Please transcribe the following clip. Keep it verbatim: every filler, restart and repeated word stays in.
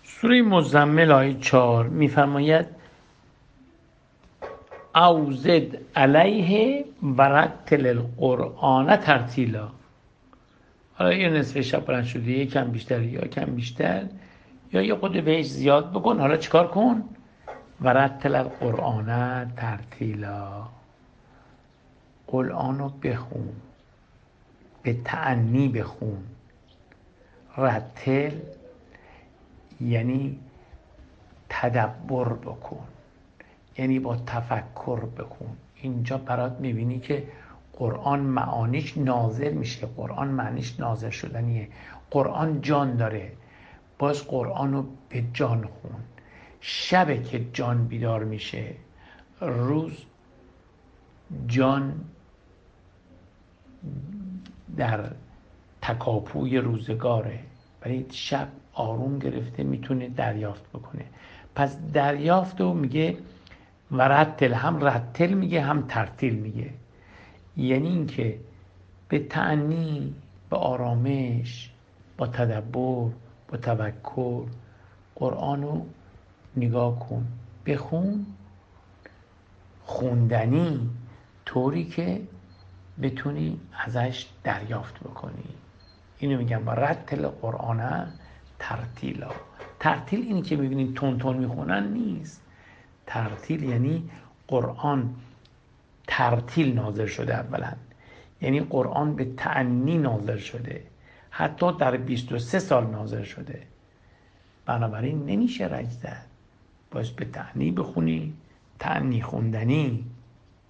سوره مزمل آیه چهار میفرماید اوزد علیه و رتل القرآن ترتیلا. حالا یه نصف شب بلند شده یه کم بیشتر یا کم بیشتر یا یه خود بهش زیاد بکن. حالا چیکار کن؟ و رتل القرآن ترتیلا، قرآن رو بخون، به تأنی بخون. رتل یعنی تدبر بکن، یعنی با تفکر بکن. اینجا برات میبینی که قرآن معانیش نازل میشه، قرآن معنیش نازل شدنیه. قرآن جان داره، باز قرآن رو به جان خون. شبه که جان بیدار میشه، روز جان در تکاپوی روزگاره، ولی شب آروم گرفته میتونه دریافت بکنه. پس دریافت رو میگه و رتل، هم رتل میگه هم ترتیل میگه، یعنی اینکه به تأنی، به آرامش، با تدبر، با تفکر قرآن رو نگاه کن، بخون، خوندنی، طوری که بتونی ازش دریافت بکنی. اینو میگم با رتل قرآن ترتیلا. ترتیل اینی که میبینید تون تون میخونن نیست. ترتیل یعنی قرآن ترتیل نازل شده، اولا یعنی قرآن به تأنی نازل شده، حتی در بیست و سه سال نازل شده. بنابراین نمیشه رج زد، باید به تأنی بخونی، تأنی خوندنی.